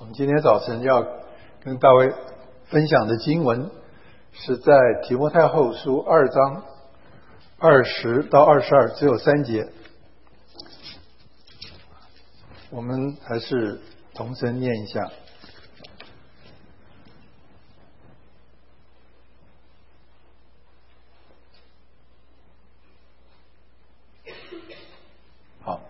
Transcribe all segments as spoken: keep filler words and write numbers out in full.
们今天早晨要跟大卫分享的经文是在提摩太后书二章二十到二十二，只有三节。我们还是同声念一下。好，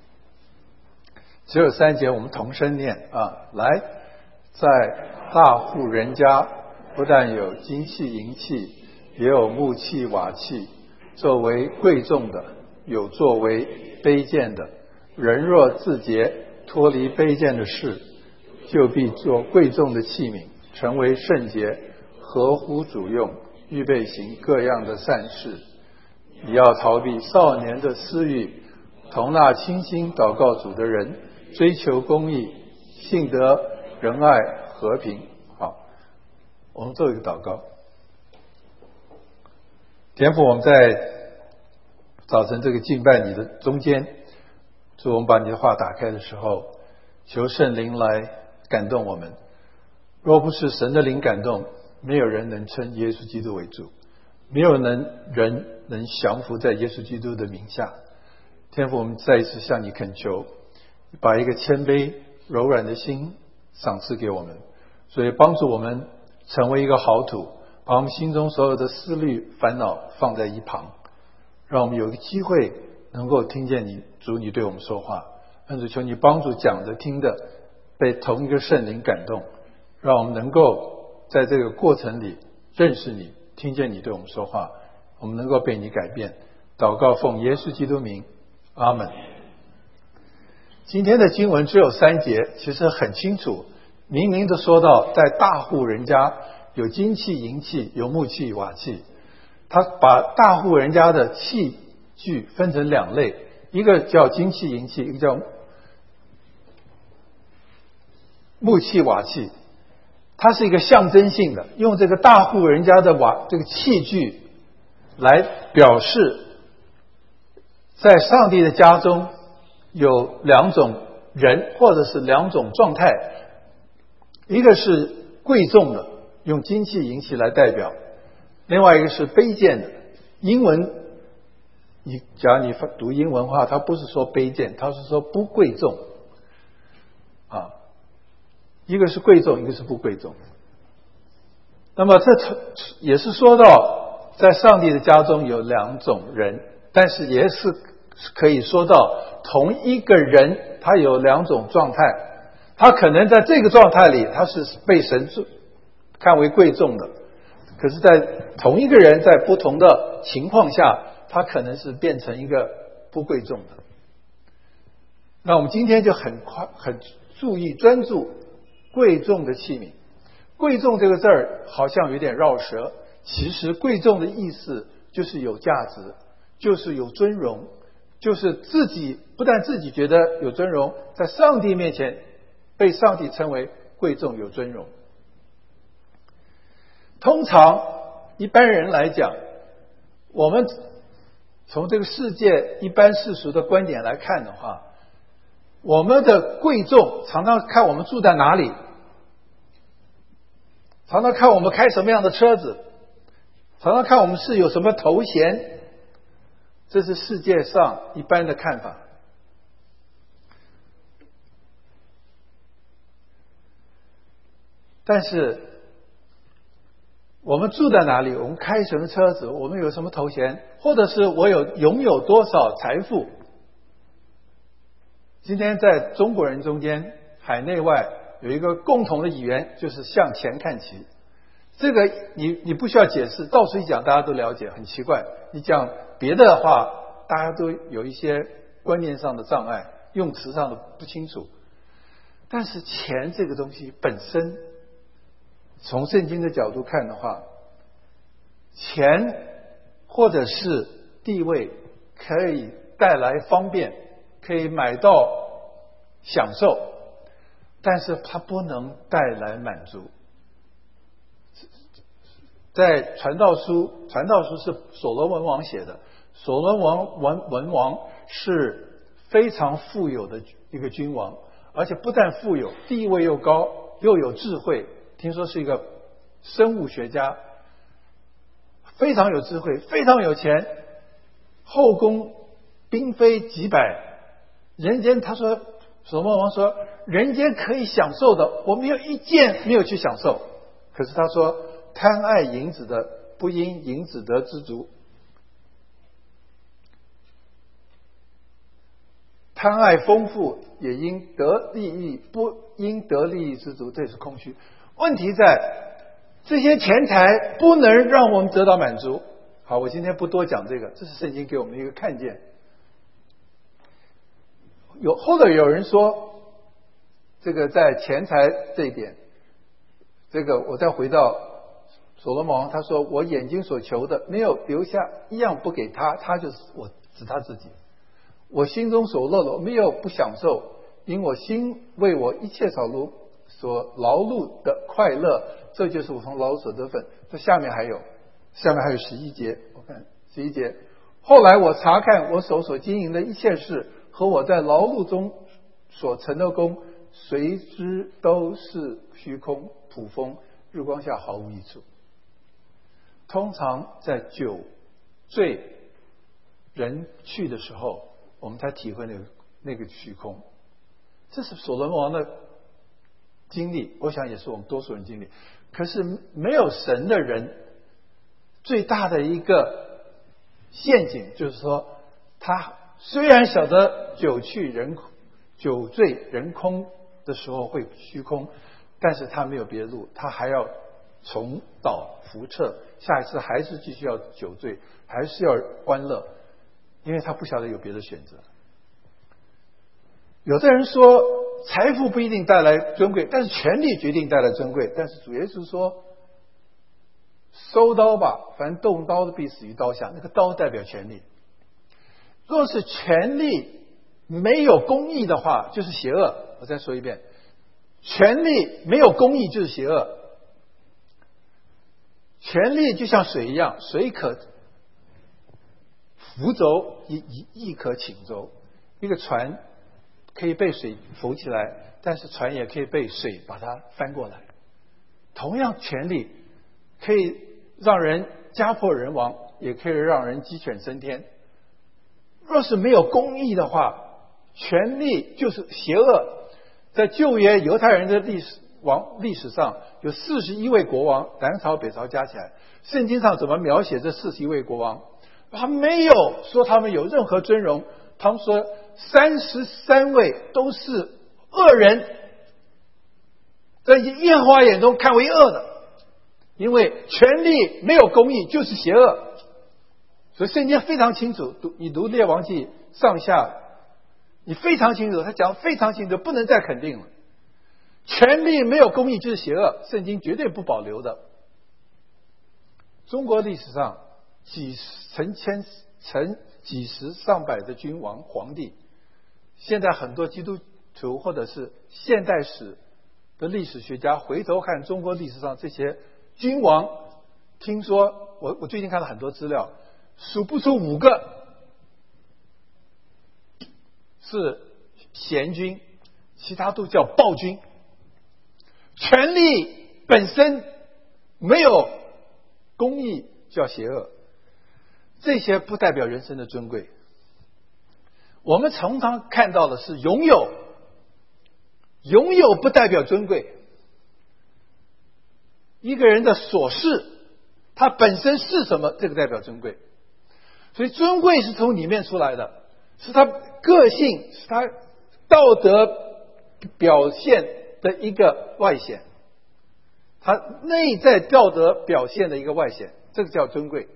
只有三节，我们同声念啊！来，在大户人家，不但有金器银器，也有木器瓦器，作为贵重的，有作为卑贱的。人若自洁，脱离卑贱的事，就必做贵重的器皿，成为圣洁，合乎主用，预备行各样的善事。你要逃避少年的私欲，同那倾心祷告主的人，追求公义，信德、仁爱、和平。好，我们做一个祷告。天父，我们在早晨这个敬拜你的中间，主，我们把你的话打开的时候，求圣灵来感动我们。若不是神的灵感动，没有人能称耶稣基督为主，没有能人能降服在耶稣基督的名下。天父，我们再一次向你恳求，把一个谦卑柔软的心赏赐给我们，所以帮助我们成为一个好土，把我们心中所有的思虑烦恼放在一旁，让我们有一个机会能够听见你主你对我们说话。恩主，求你帮助讲的听的被同一个圣灵感动，让我们能够在这个过程里认识你，听见你对我们说话，我们能够被你改变。祷告奉耶稣基督名，阿们。今天的经文只有三节，其实很清楚，明明的说到在大户人家有金器银器，有木器瓦器。他把大户人家的器具分成两类，一个叫金器银器，一个叫木器瓦器。它是一个象征性的，用这个大户人家的瓦这个器具来表示在上帝的家中有两种人，或者是两种状态。一个是贵重的，用金器银器来代表；另外一个是卑贱的。英文你假如你读英文的话，它不是说卑贱，它是说不贵重啊。一个是贵重，一个是不贵重。那么这也是说到在上帝的家中有两种人，但是也是可以说到同一个人他有两种状态。他可能在这个状态里他是被神看为贵重的，可是在同一个人在不同的情况下，他可能是变成一个不贵重的。那我们今天就很快很注意专注贵重的器皿。贵重这个字儿好像有点绕舌，其实贵重的意思就是有价值，就是有尊荣，就是自己不但自己觉得有尊荣，在上帝面前被上帝称为贵重有尊荣。通常一般人来讲，我们从这个世界一般世俗的观点来看的话，我们的贵重常常看我们住在哪里，常常看我们开什么样的车子，常常看我们是有什么头衔，这是世界上一般的看法。但是我们住在哪里，我们开什么车子，我们有什么头衔，或者是我有拥有多少财富。今天在中国人中间，海内外有一个共同的语言，就是向前看齐。这个你你不需要解释，到处一讲大家都了解，很奇怪。你讲别的话，大家都有一些观念上的障碍，用词上的不清楚。但是钱这个东西本身，从圣经的角度看的话，钱或者是地位可以带来方便，可以买到享受，但是它不能带来满足。在传道书，传道书是所罗门王写的，所罗门王文文王是非常富有的一个君王， 而且不但富有，地位又高，又有智慧，听说是一个生物学家，非常有智慧，非常有钱，后宫嫔妃几百，人间他说所罗门王说人间可以享受的，我没有一件没有去享受。可是他说贪爱银子的不因银子得知足，贪爱丰富也因得利益，不因得利益知足，这是空虚。问题在这些钱财不能让我们得到满足。好，我今天不多讲这个，这是圣经给我们的一个看见。有后来有人说，这个在钱财这一点，这个我再回到所罗门王，他说我眼睛所求的没有留下一样不给他，他就是我指他自己。我心中所乐的我没有不享受，因我心为我一切劳碌所劳碌的快乐，这就是我从劳碌所得分。这下面还有，下面还有十一节，我看十一节。后来我查看我手所经营的一切事和我在劳碌中所成的功，随之都是虚空，普风，日光下毫无益处。通常在酒醉人去的时候，我们才体会那个那个虚空。这是所罗门王的经历，我想也是我们多数人经历。可是没有神的人，最大的一个陷阱就是说，他虽然晓得酒去人酒醉人空的时候会虚空，但是他没有别的路，他还要重蹈覆辙，下一次还是继续要酒醉，还是要欢乐，因为他不晓得有别的选择。有的人说财富不一定带来尊贵，但是权力决定带来尊贵。但是主耶稣说收刀吧，凡动刀的必死于刀下，那个刀代表权力。若是权力没有公义的话，就是邪恶。我再说一遍，权力没有公义就是邪恶。权力就像水一样，水可浮舟，亦亦可倾舟。一个船可以被水浮起来，但是船也可以被水把它翻过来。同样，权力可以让人家破人亡，也可以让人鸡犬升天。若是没有公义的话，权力就是邪恶。在旧约犹太人的历史王历史上，有四十一位国王，南朝北朝加起来，圣经上怎么描写这四十一位国王？他没有说他们有任何尊荣，他们说三十三位都是恶人，在耶和华眼中看为恶的，因为权力没有公义就是邪恶。所以圣经非常清楚，你读列王记上下，你非常清楚，他讲非常清楚，不能再肯定了。权力没有公义就是邪恶，圣经绝对不保留的。中国历史上几成千成几十上百的君王皇帝，现在很多基督徒或者是现代史的历史学家回头看中国历史上这些君王，听说我我最近看了很多资料，数不出五个是贤君，其他都叫暴君。权力本身没有公义叫邪恶，这些不代表人生的尊贵。我们常常看到的是拥有，拥有不代表尊贵。一个人的所事，他本身是什么，这个代表尊贵。所以尊贵是从里面出来的，是他个性，是他道德表现的一个外显，他内在道德表现的一个外显，这个叫尊贵。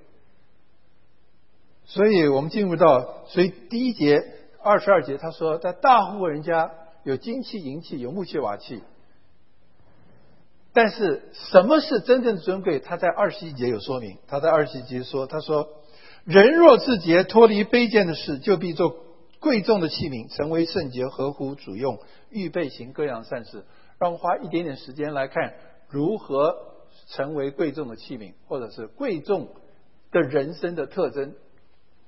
所以我们进入到，所以第一节二十二节他说，在大户人家有金器银器，有木器瓦器。但是什么是真正的尊贵，他在二十一节有说明。他在二十一节说，他说人若自洁，脱离卑贱的事，就必做贵重的器皿，成为圣洁，合乎主用，预备行各样善事。让我们花一点点时间来看如何成为贵重的器皿，或者是贵重的人生的特征。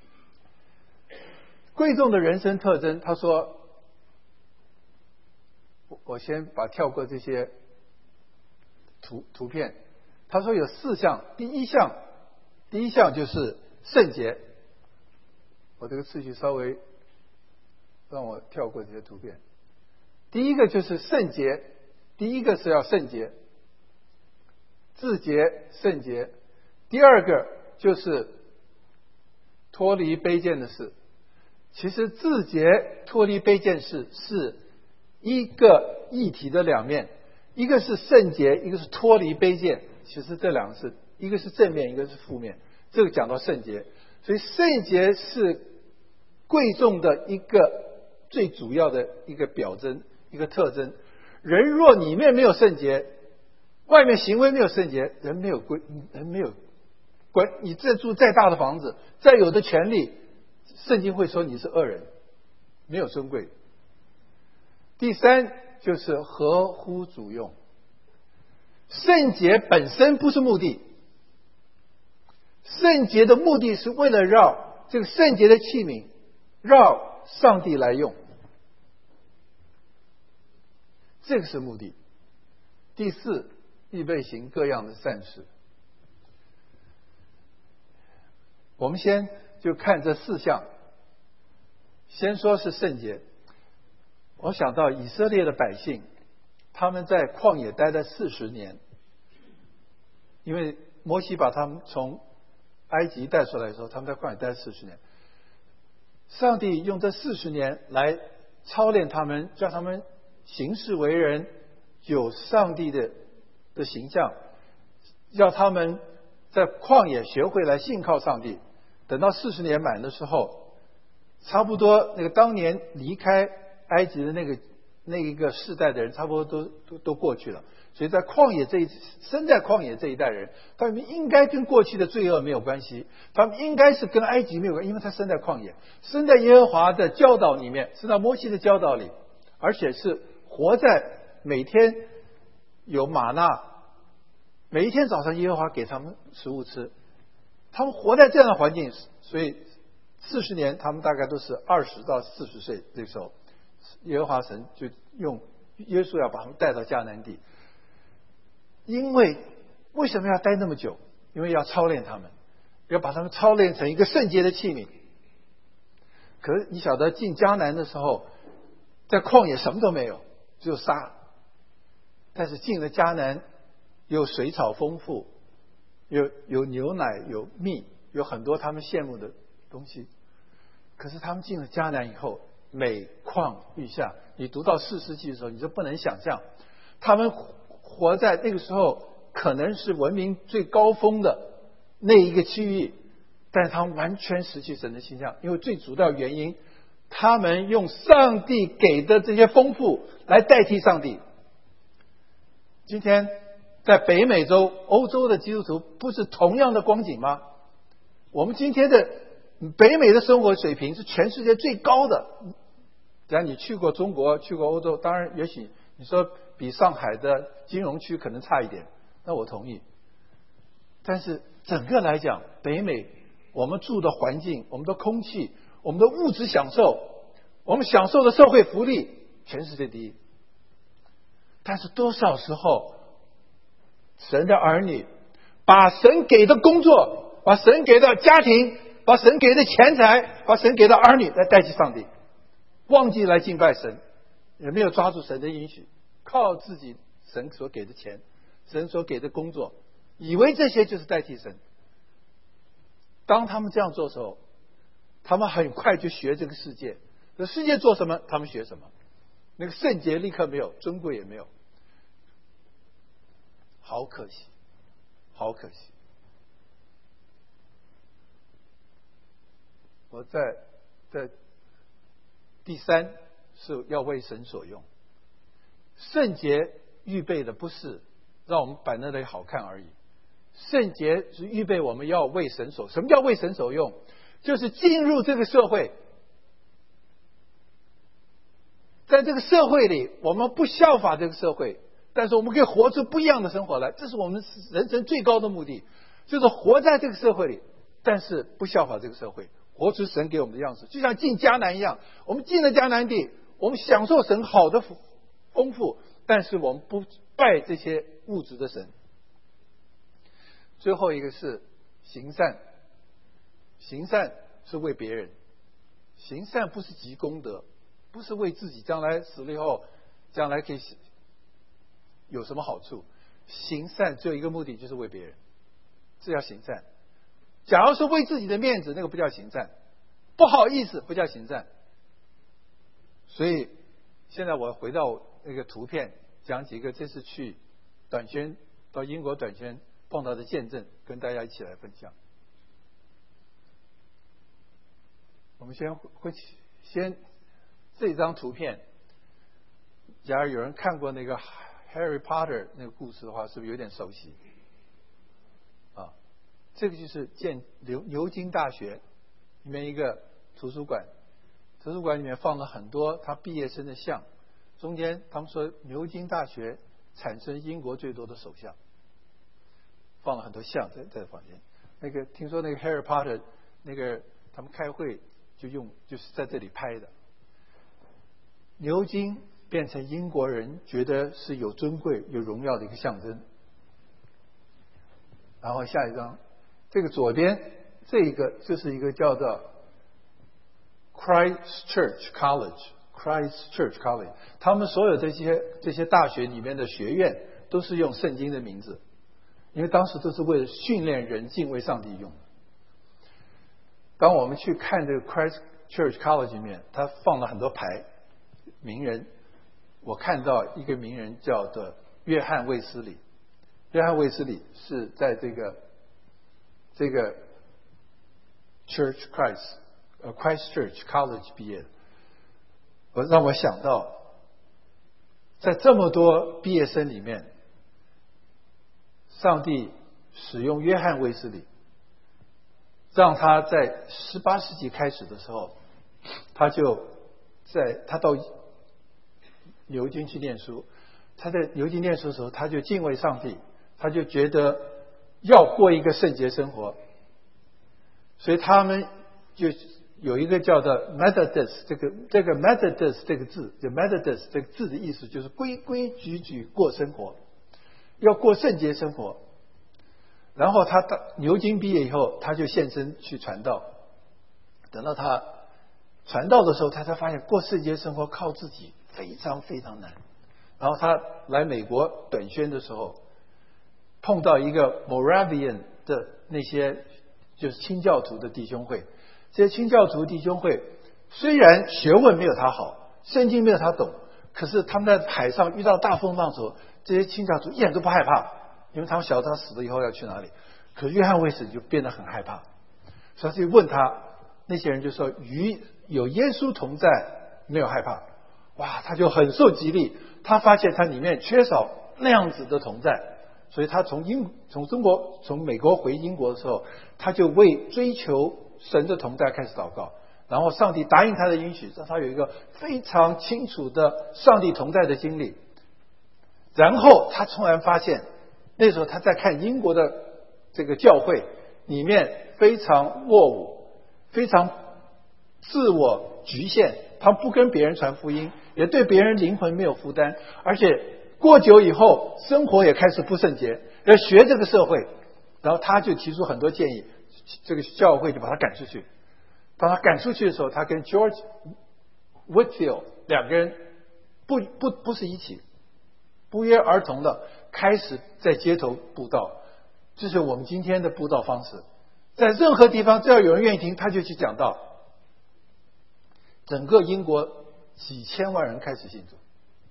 贵重的人生特征，他说我先把跳过这些图图片。他说有四项，第一项，第一项就是圣洁。我这个次序稍微让我跳过这些图片。第一个就是圣洁，第一个是要圣洁，自洁圣洁。第二个就是脱离卑贱的事。其实自洁脱离卑贱事是一个议题的两面，一个是圣洁，一个是脱离卑贱。其实这两个是一个是正面，一个是负面。这个讲到圣洁，所以圣洁是贵重的一个最主要的一个表征，一个特征。人若里面没有圣洁，外面行为没有圣洁，人没有贵，人没有关，你再住再大的房子，再有的权利，圣经会说你是恶人，没有尊贵。第三就是合乎主用。圣洁本身不是目的，圣洁的目的是为了让这个圣洁的器皿让上帝来用，这个是目的。第四，预备行各样的善事。我们先就看这四项，先说是圣洁。我想到以色列的百姓，他们在旷野待了四十年，因为摩西把他们从埃及带出来的时候，他们在旷野待了四十年。上帝用这四十年来操练他们，叫他们行事为人有上帝的的形象，要他们在旷野学会来信靠上帝。等到四十年满的时候，差不多那个当年离开埃及的那个那一个世代的人，差不多都都都过去了。所以在旷野这一生在旷野这一代人，他们应该跟过去的罪恶没有关系，他们应该是跟埃及没有关系，因为他生在旷野，生在耶和华的教导里面，生在摩西的教导里，而且是活在每天有玛纳，每一天早上耶和华给他们食物吃，他们活在这样的环境，所以四十年他们大概都是二十到四十岁，这个时候耶和华神就用耶稣要把他们带到迦南地。因为为什么要待那么久？因为要操练他们，要把他们操练成一个圣洁的器皿。可是你晓得进迦南的时候，在旷野什么都没有，只有沙。但是进了迦南，有水草丰富，有有牛奶，有蜜，有很多他们羡慕的东西。可是他们进了迦南以后，每况愈下。你读到四世纪的时候，你就不能想象，他们活在那个时候可能是文明最高峰的那一个区域，但是他们完全失去神的形象，因为最主要原因，他们用上帝给的这些丰富来代替上帝。今天在北美洲、欧洲的基督徒不是同样的光景吗？我们今天的北美的生活水平是全世界最高的。只要你去过中国，去过欧洲，当然也许你说比上海的金融区可能差一点，那我同意。但是整个来讲，北美我们住的环境，我们的空气，我们的物质享受，我们享受的社会福利，全世界第一。但是多少时候，神的儿女把神给的工作，把神给的家庭，把神给的钱财，把神给的儿女来代替上帝，忘记来敬拜神，也没有抓住神的应许，靠自己神所给的钱，神所给的工作，以为这些就是代替神。当他们这样做的时候，他们很快就学这个世界，这世界做什么他们学什么，那个圣洁立刻没有，尊贵也没有，好可惜，好可惜。我在在第三是要为神所用，圣洁预备的不是让我们摆那里好看而已，圣洁是预备我们要为神所。什么叫为神所用？就是进入这个社会，在这个社会里，我们不效法这个社会，但是我们可以活出不一样的生活来，这是我们人生最高的目的，就是活在这个社会里，但是不效法这个社会，活出神给我们的样式。就像进迦南一样，我们进了迦南地，我们享受神好的福丰富，但是我们不拜这些物质的神。最后一个是行善，行善是为别人，行善不是积功德，不是为自己将来死了以后将来可以有什么好处。行善只有一个目的，就是为别人，这叫行善。假如是为自己的面子，那个不叫行善，不好意思不叫行善。所以现在我回到那个图片，讲几个这次去短宣到英国短宣碰到的见证，跟大家一起来分享。我们先会先这张图片，假如有人看过那个 Harry Potter 那个故事的话，是不是有点熟悉？啊，这个就是建牛牛津大学里面一个图书馆，图书馆里面放了很多他毕业生的像，中间他们说牛津大学产生英国最多的首相，放了很多像在在房间。那个听说那个 Harry Potter 那个他们开会就用就是在这里拍的。牛津变成英国人觉得是有尊贵有荣耀的一个象征。然后下一张，这个左边这一个就是一个叫做 Christchurch College。Christchurch College， 他们所有这些这些大学里面的学院都是用圣经的名字，因为当时都是为了训练人敬畏上帝用的。当我们去看这个 Christchurch College 里面，他放了很多牌名人，我看到一个名人叫做约翰卫斯理。约翰卫斯理是在这个这个 Church Christ 呃 Christchurch College 毕业的。我让我想到，在这么多毕业生里面，上帝使用约翰卫斯理，让他在十八世纪开始的时候，他就在他到牛津去念书，他在牛津念书的时候，他就敬畏上帝，他就觉得要过一个圣洁生活，所以他们就有一个叫做 Methodist， 这个这个 Methodist 这个字，就 Methodist 这个字的意思就是规规矩矩过生活，要过圣洁生活。然后他到牛津毕业以后，他就献身去传道。等到他传道的时候，他才发现过圣洁生活靠自己非常非常难。然后他来美国短宣的时候，碰到一个 Moravian 的那些就是清教徒的弟兄会。这些清教徒弟兄会虽然学问没有他好，圣经没有他懂，可是他们在海上遇到大风浪的时候，这些清教徒一点都不害怕，因为他们晓得他死了以后要去哪里。可是约翰卫斯理就变得很害怕，所以就问他，那些人就说与有耶稣同在，没有害怕。哇，他就很受激励，他发现他里面缺少那样子的同在，所以他从英从中国从美国回英国的时候，他就为追求神的同在开始祷告，然后上帝答应他的允许，让他有一个非常清楚的上帝同在的经历。然后他突然发现，那时候他在看英国的这个教会里面非常落伍，非常自我局限，他不跟别人传福音，也对别人灵魂没有负担，而且过久以后生活也开始不圣洁，要学这个社会。然后他就提出很多建议，这个教会就把他赶出去。当他赶出去的时候，他跟 George Whitefield 两个人不不不是一起，不约而同的开始在街头布道。这是我们今天的布道方式，在任何地方只要有人愿意听，他就去讲道。整个英国几千万人开始信主，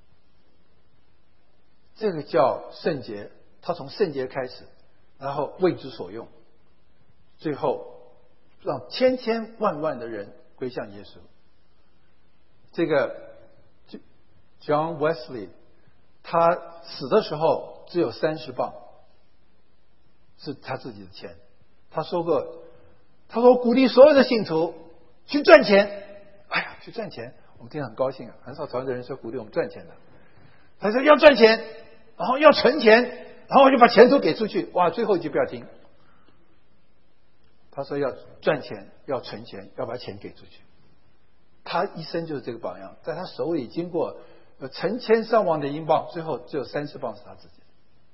这个叫圣洁。他从圣洁开始，然后为之所用，最后让千千万万的人归向耶稣。这个 John Wesley 他死的时候只有三十磅，是他自己的钱。他说过，他说鼓励所有的信徒去赚钱。哎呀，去赚钱，我们听得很高兴啊！很少传的人说鼓励我们赚钱的。他说要赚钱，然后要存钱，然后就把钱都给出去。哇，最后一句不要听。他说要赚钱，要存钱，要把钱给出去。他一生就是这个榜样，在他手里经过有成千上万的英镑，最后只有三十磅是他自己。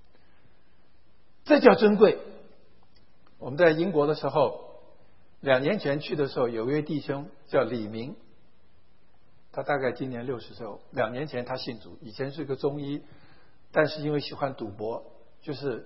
这叫尊贵。我们在英国的时候，两年前去的时候，有一位弟兄叫李明，他大概今年六十岁，两年前他信主，以前是个中医，但是因为喜欢赌博，就是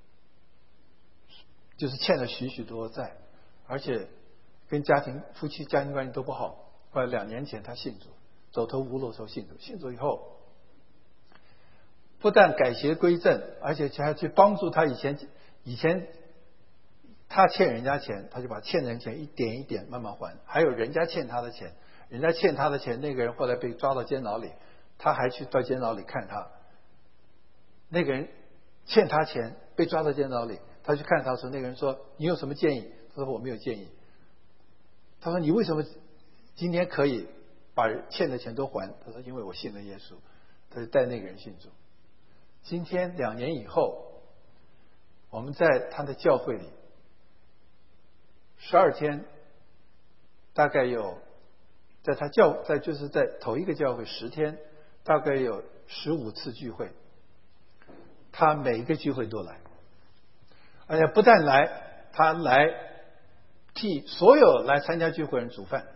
就是欠了许许多债，而且跟家庭夫妻家庭关系都不好。后来两年前他信主，走投无路的时候信主，信主以后不但改邪归正，而且还去帮助他以前以前他欠人家钱，他就把欠人钱一点一点慢慢还。还有人家欠他的钱，人家欠他的钱，那个人后来被抓到监牢里，他还去到监牢里看他。那个人欠他钱被抓到监牢里，他去看他的时候，那个人说：“你有什么建议？”他说：“我没有建议。”他说：“你为什么今天可以把欠的钱都还？”他说：“因为我信了耶稣。”他就带那个人信主。今天两年以后，我们在他的教会里十二天，大概有在他教在就是在头一个教会十天，大概有十五次聚会，他每一个聚会都来，而且不但来，他来替所有来参加聚会人煮饭。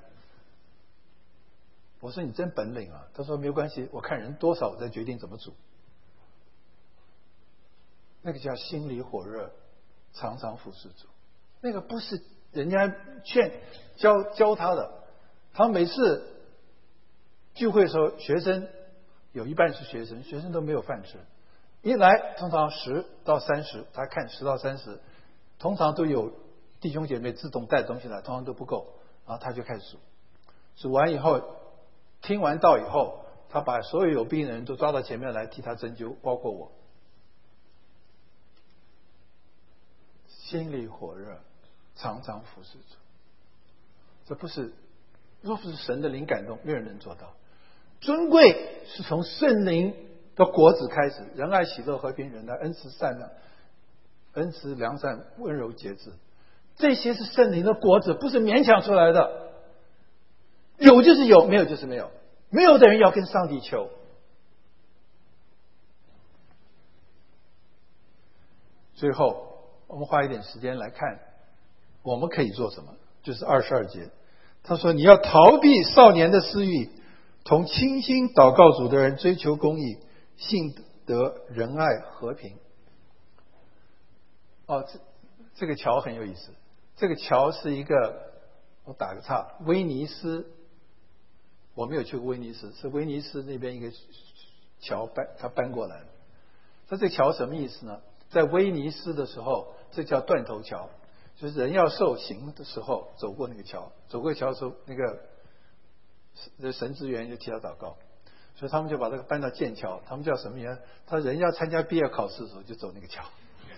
我说：“你真本领啊！”他说：“没有关系，我看人多少，我再决定怎么煮。”那个叫心里火热，常常服侍主。那个不是人家劝教教他的。他每次聚会的时候，学生有一半是学生，学生都没有饭吃。一来通常十到三十，他看十到三十，通常都有弟兄姐妹自动带东西来，通常都不够，然后他就开始煮。煮完以后，听完道以后，他把所有有病的人都抓到前面来替他针灸，包括我。心里火热，常常服侍主。这不是，若不是神的灵感动，没有人能做到。尊贵是从圣灵的果子开始，仁爱、喜乐、和平、忍耐、恩慈、善良、恩慈、良善、温柔、节制，这些是圣灵的果子，不是勉强出来的。有就是有，没有就是没有。没有的人要跟上帝求。最后我们花一点时间来看我们可以做什么，就是二十二节他说：“你要逃避少年的私欲，同倾心祷告主的人追求公义，信德、仁爱、和平。”哦，这这个桥很有意思。这个桥是一个，我打个岔，威尼斯，我没有去过威尼斯，是威尼斯那边一个桥搬，他搬过来了。那这桥什么意思呢？在威尼斯的时候，这叫断头桥，就是人要受刑的时候走过那个桥，走过桥的时候，那个神职员就替他祷告，所以他们就把这个搬到剑桥，他们叫什么名？他人要参加毕业考试的时候就走那个桥，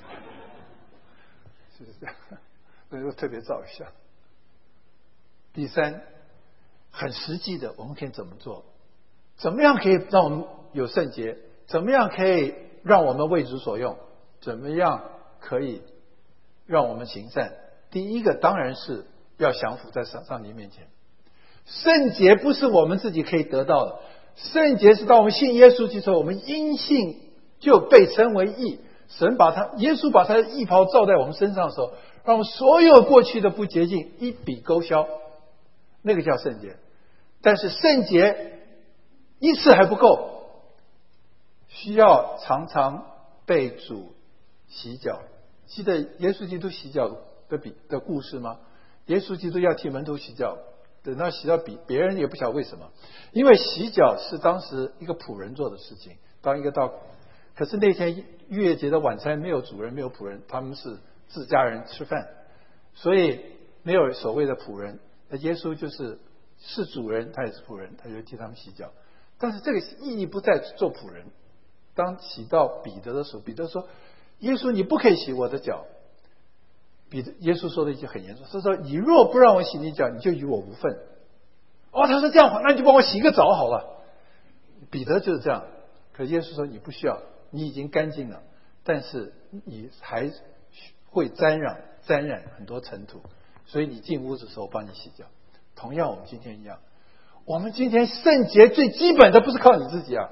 是不是这样？所以特别照一下。第三，很实际的，我们可以怎么做？怎么样可以让我们有圣洁？怎么样可以让我们为主所用？怎么样可以让我们行善？第一个当然是要降服在上上帝面前。圣洁不是我们自己可以得到的，圣洁是当我们信耶稣之后，我们因信就被称为义。神把他耶稣把他的义袍罩在我们身上的时候，让我们所有过去的不洁净一笔勾销，那个叫圣洁。但是圣洁一次还不够，需要常常被主洗脚。记得耶稣基督洗脚的比的故事吗？耶稣基督要替门徒洗脚，等到洗到比别人也不晓得为什么，因为洗脚是当时一个仆人做的事情。当一个到，可是那天逾越节的晚餐没有主人，没有仆人，他们是自家人吃饭，所以没有所谓的仆人。那耶稣就是是主人，他也是仆人，他就替他们洗脚。但是这个意义不在做仆人。当洗到彼得的时候，彼得说：“耶稣，你不可以洗我的脚。”彼得耶稣说的一句很严重，是说：“你若不让我洗你脚，你就与我无份。”哦，他说这样，那你就帮我洗个澡好了。彼得就是这样。可耶稣说：“你不需要，你已经干净了，但是你还会沾染沾染很多尘土，所以你进屋子的时候帮你洗脚。”同样，我们今天一样，我们今天圣洁最基本的不是靠你自己啊，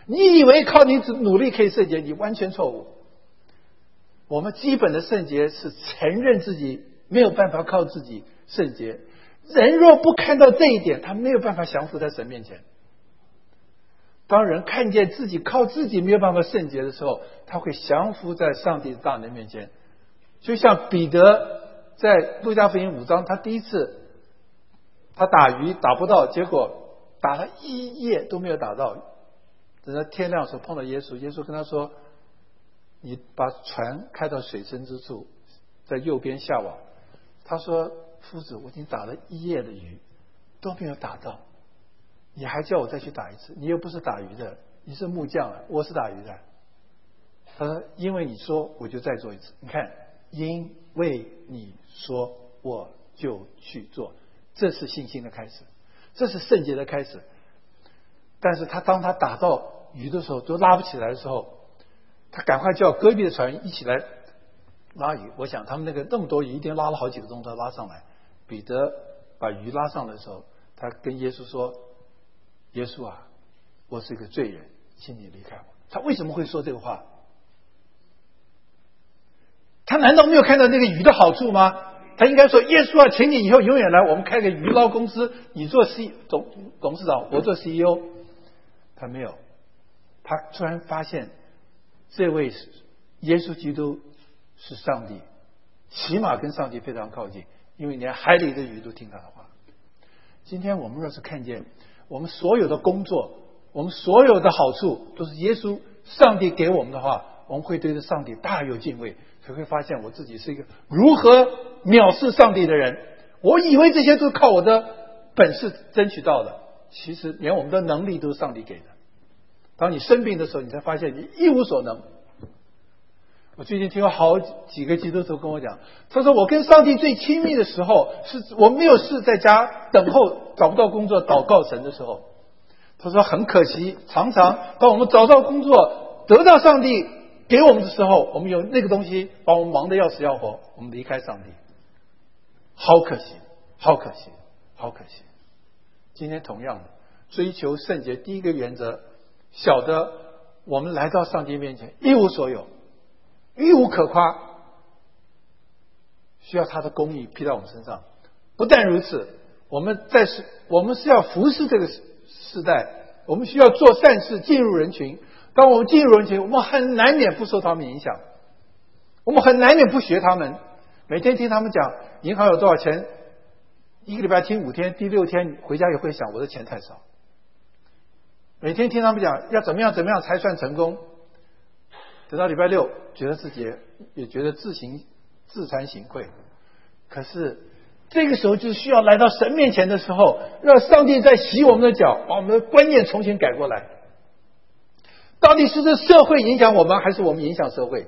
你以为靠你努力可以圣洁，你完全错误。我们基本的圣洁是承认自己没有办法靠自己圣洁，人若不看到这一点，他没有办法降服在神面前。当人看见自己靠自己没有办法圣洁的时候，他会降服在上帝的大能面前。就像彼得在路加福音五章，他第一次他打鱼打不到，结果打了一夜都没有打到，等到天亮的时候碰到耶稣，耶稣跟他说，你把船开到水深之处，在右边下网。他说，夫子，我已经打了一夜的鱼都没有打到，你还叫我再去打一次？你又不是打鱼的，你是木匠啊，我是打鱼的。他说，因为你说我就再做一次。你看，因为你说我就去做，这是信心的开始，这是圣洁的开始。但是他当他打到鱼的时候都拉不起来的时候，他赶快叫隔壁的船一起来拉鱼。我想他们那个那么多鱼一定拉了好几个钟头拉上来。彼得把鱼拉上来的时候，他跟耶稣说，耶稣啊，我是一个罪人，请你离开我。他为什么会说这个话？他难道没有看到那个鱼的好处吗？他应该说，耶稣啊，请你以后永远来，我们开个鱼捞公司，你做 C 总董事长，我做 C E O。 他没有，他突然发现这位耶稣基督是上帝，起码跟上帝非常靠近，因为连海里的鱼都听他的话。今天我们若是看见我们所有的工作，我们所有的好处都是耶稣上帝给我们的话，我们会对着上帝大有敬畏，才会发现我自己是一个如何藐视上帝的人。我以为这些都是靠我的本事争取到的，其实连我们的能力都是上帝给的。当你生病的时候，你才发现你一无所能。我最近听过好几个基督徒跟我讲，他说我跟上帝最亲密的时候，是我没有事在家等候找不到工作祷告神的时候。他说很可惜，常常当我们找到工作得到上帝给我们的时候，我们有那个东西把我们忙得要死要活，我们离开上帝，好可惜，好可惜，好可惜。今天同样的追求圣洁，第一个原则，晓得我们来到上帝面前一无所有，一无可夸，需要他的公义披在我们身上。不但如此，我们在我们是要服侍这个时代，我们需要做善事，进入人群。当我们进入人群，我们很难免不受他们影响，我们很难免不学他们。每天听他们讲银行有多少钱，一个礼拜听五天，第六天回家也会想我的钱太少。每天听他们讲要怎么样怎么样才算成功，等到礼拜六觉得自己也觉得自行自惭形愧。可是这个时候就需要来到神面前的时候，让上帝在洗我们的脚，把我们的观念重新改过来。到底是这社会影响我们，还是我们影响社会？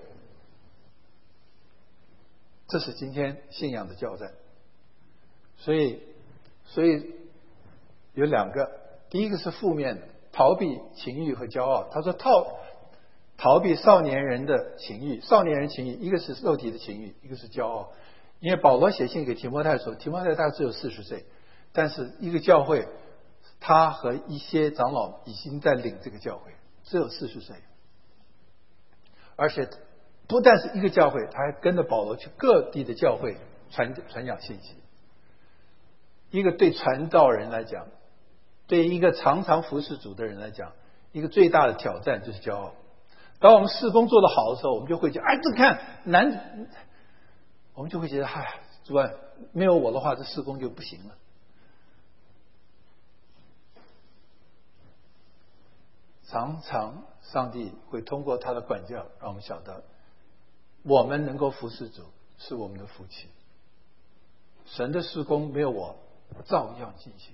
这是今天信仰的交战。所以所以有两个，第一个是负面的，逃避情欲和骄傲。他说逃逃避少年人的情欲，少年人情欲，一个是肉体的情欲，一个是骄傲。因为保罗写信给提摩太的时候，提摩太大概只有四十岁，但是一个教会，他和一些长老已经在领这个教会，只有四十岁，而且不但是一个教会，他还跟着保罗去各地的教会传传讲信息。一个对传道人来讲，对一个常常服侍主的人来讲，一个最大的挑战就是骄傲。当我们事工做得好的时候，我们就会觉得，哎，这看难，我们就会觉得，哎，主啊，没有我的话，这事工就不行了。常常上帝会通过他的管教，让我们晓得，我们能够服侍主是我们的福气。神的事工没有我，照样进行。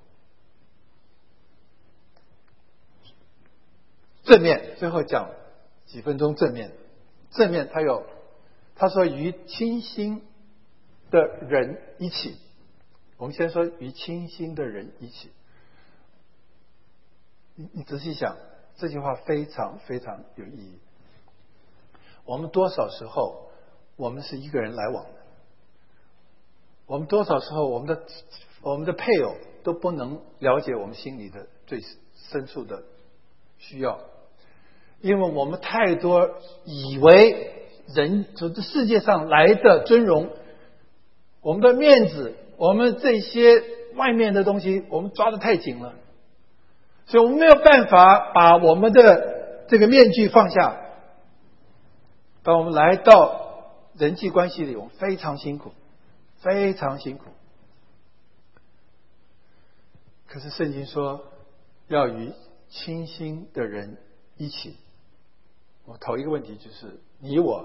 正面，最后讲几分钟正面。正面他有，他说与清心的人一起。我们先说与清心的人一起。你你仔细想，这句话非常非常有意义。我们多少时候我们是一个人来往的，我们多少时候我们的我们的配偶都不能了解我们心里的最深处的需要，因为我们太多以为人从这世界上来的尊荣，我们的面子，我们这些外面的东西，我们抓得太紧了，所以我们没有办法把我们的这个面具放下。当我们来到人际关系里，我们非常辛苦，非常辛苦。可是圣经说要与清心的人一起。我头一个问题就是，你我